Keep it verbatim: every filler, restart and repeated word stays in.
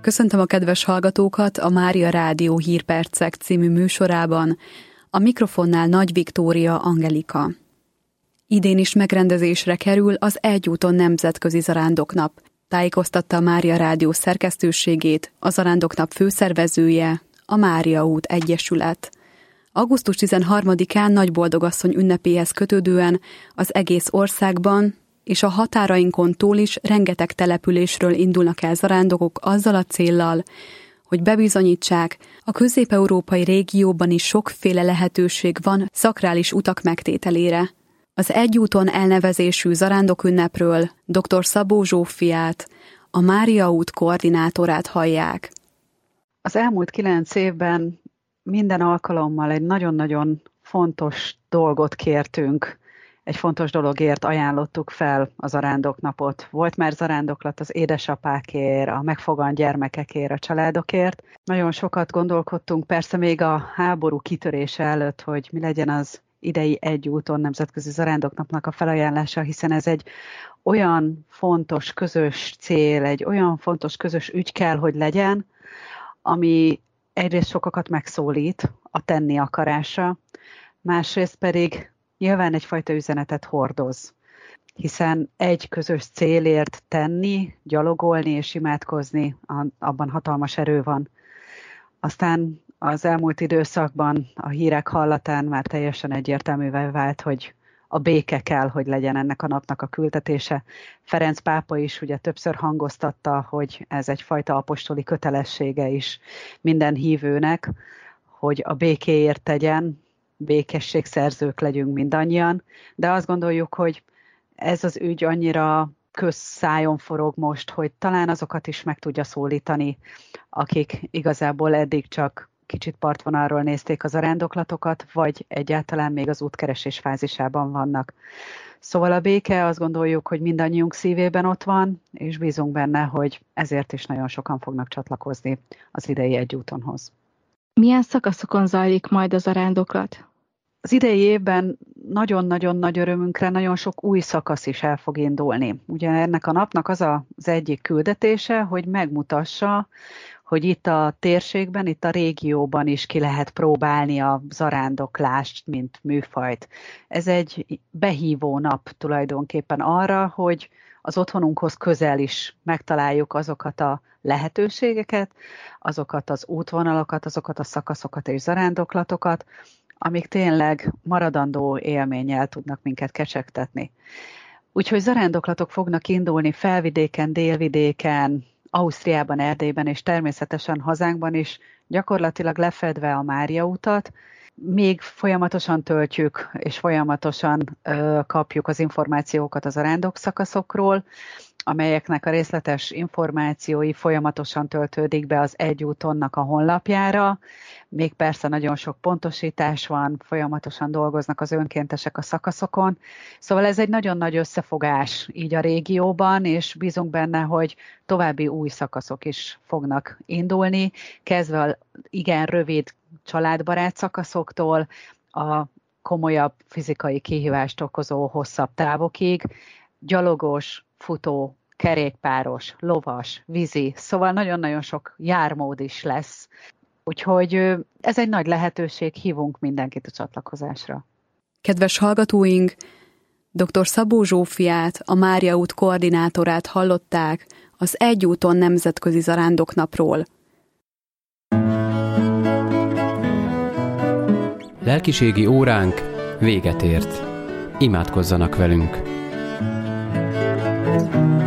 Köszöntöm a kedves hallgatókat a Mária Rádió Hírpercek című műsorában, a mikrofonnál Nagy Viktória Angelika. Idén is megrendezésre kerül az Egyúton Nemzetközi Zarándoknap, tájékoztatta a Mária Rádió szerkesztőségét a Zarándoknap főszervezője, a Mária út Egyesület. augusztus tizenharmadikán Nagyboldogasszony ünnepéhez kötődően az egész országban és a határainkon túl is rengeteg településről indulnak el zarándokok azzal a céllal, hogy bebizonyítsák, a közép-európai régióban is sokféle lehetőség van szakrális utak megtételére. Az Egyúton elnevezésű zarándokünnepről dr. Szabó Zsófiát, a Mária út koordinátorát hallják. Az elmúlt kilenc évben minden alkalommal egy nagyon-nagyon fontos dolgot kértünk, egy fontos dologért ajánlottuk fel a zarándoknapot. Volt már zarándoklat az édesapákért, a megfogant gyermekekért, a családokért. Nagyon sokat gondolkodtunk, persze még a háború kitörése előtt, hogy mi legyen az idei Egyúton Nemzetközi Zarándoknapnak a felajánlása, hiszen ez egy olyan fontos közös cél, egy olyan fontos közös ügy kell, hogy legyen, ami egyrészt sokakat megszólít a tenni akarása, másrészt pedig nyilván egyfajta üzenetet hordoz, hiszen egy közös célért tenni, gyalogolni és imádkozni, abban hatalmas erő van. Aztán az elmúlt időszakban a hírek hallatán már teljesen egyértelművé vált, hogy a béke kell, hogy legyen ennek a napnak a küldetése. Ferenc pápa is ugye többször hangoztatta, hogy ez egyfajta apostoli kötelessége is minden hívőnek, hogy a békéért tegyen, békességszerzők legyünk mindannyian, de azt gondoljuk, hogy ez az ügy annyira közszájon forog most, hogy talán azokat is meg tudja szólítani, akik igazából eddig csak kicsit partvonalról nézték a zarándoklatokat, vagy egyáltalán még az útkeresés fázisában vannak. Szóval a béke, azt gondoljuk, hogy mindannyiunk szívében ott van, és bízunk benne, hogy ezért is nagyon sokan fognak csatlakozni az idei Egyútonhoz. Milyen szakaszokon zajlik majd a zarándoklat? Az idei évben nagyon-nagyon nagy örömünkre nagyon sok új szakasz is el fog indulni. Ugye ennek a napnak az az egyik küldetése, hogy megmutassa, hogy itt a térségben, itt a régióban is ki lehet próbálni a zarándoklást, mint műfajt. Ez egy behívó nap tulajdonképpen arra, hogy az otthonunkhoz közel is megtaláljuk azokat a lehetőségeket, azokat az útvonalakat, azokat a szakaszokat és zarándoklatokat, amik tényleg maradandó élménnyel tudnak minket kecsegtetni. Úgyhogy zarándoklatok fognak indulni felvidéken, délvidéken, Ausztriában, Erdélyben és természetesen hazánkban is, gyakorlatilag lefedve a Mária utat. Még folyamatosan töltjük és folyamatosan ö, kapjuk az információkat a zarándok szakaszokról, amelyeknek a részletes információi folyamatosan töltődik be az Egyútonnak a honlapjára. Még persze nagyon sok pontosítás van, folyamatosan dolgoznak az önkéntesek a szakaszokon. Szóval ez egy nagyon nagy összefogás így a régióban, és bízunk benne, hogy további új szakaszok is fognak indulni, kezdve a igen rövid családbarát szakaszoktól a komolyabb fizikai kihívást okozó hosszabb távokig, gyalogos, futó, kerékpáros, lovas, vízi, szóval nagyon-nagyon sok jármód is lesz. Úgyhogy ez egy nagy lehetőség, hívunk mindenkit a csatlakozásra. Kedves hallgatóink, dr. Szabó Zsófiát, a Mária út koordinátorát hallották az Egyúton Nemzetközi Zarándoknapról. Lelkiségi óránk véget ért. Imádkozzanak velünk!